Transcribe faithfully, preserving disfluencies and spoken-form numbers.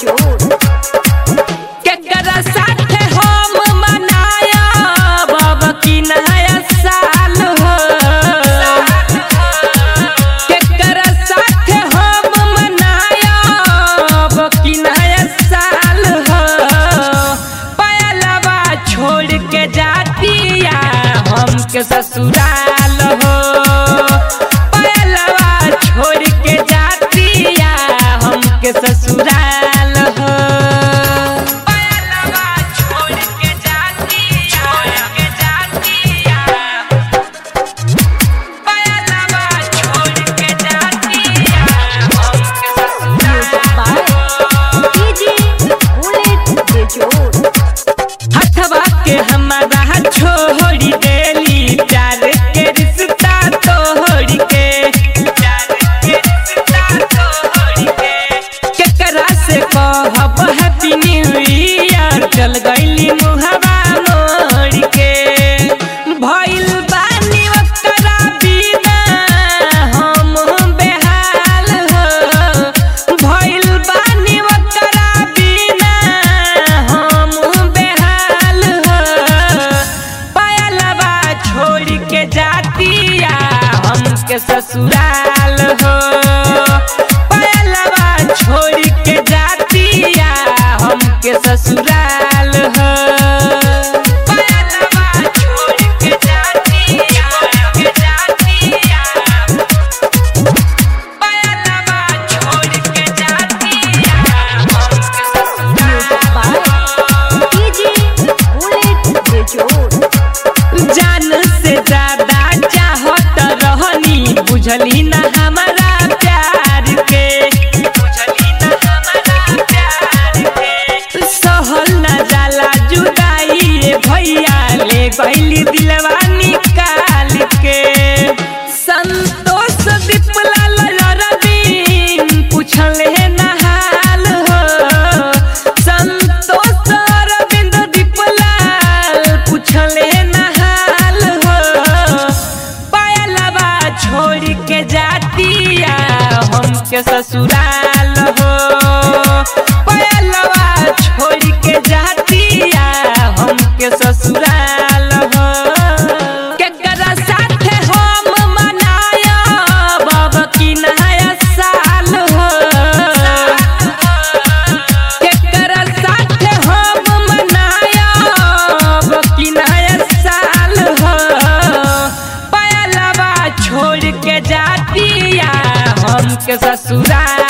बेजोड़ केकरा साथे हम मनाया बाबा की नया साल हो। केकरा साथे हम मनाया बाबा की नया साल हो। पहलवा छोड़ के जातिया हमके ससुराल हो। पहलवा छोड़ के जातिया हमके ससुराल हो। हथवा के हमारा छोड़ी देली प्यार के रिश्ता तोड़ के। केकरा से कहब हैप्पी न्यू ईयर चल गईली मुहवा मोड़ के। भइल बानी ओकरा बिना हम बेहाल हो। भइल बानी ओकरा बिना हम बेहाल हो। पहलवा छोड़ के जातिया हमके ससुराल हो। पहलवा छोड़ के जातिया हमके ससुराल हो। पहलवा छोड़ के जातिया के जातिया पहलवा छोड़ के जातिया हमके ससुराल बेजोड़ जान से ज्यादा चाहत रहनी बुझली ना हमारा प्यार के। बुझली ना हमारा प्यार के। सहल ना जाला जुदाई ये भैया ले गईली दिलवा निकाल के। संतोष दीपलाल अरविंद पूछले ना हाल हो। संतोष अरविंद दीपलाल पूछले ना हाल हो। पहलवा छोड़ के जातिया हमके ससुराल हो। पहलवा छोड़ के जातिया हमके ससुराल हो। केकरा साथे हम मनाया बाबा की नया साल हो। केकरा साथे हम मनाया बाबा की नया साल हो। पहलवा छोड़ के जातिया हमके ससुराल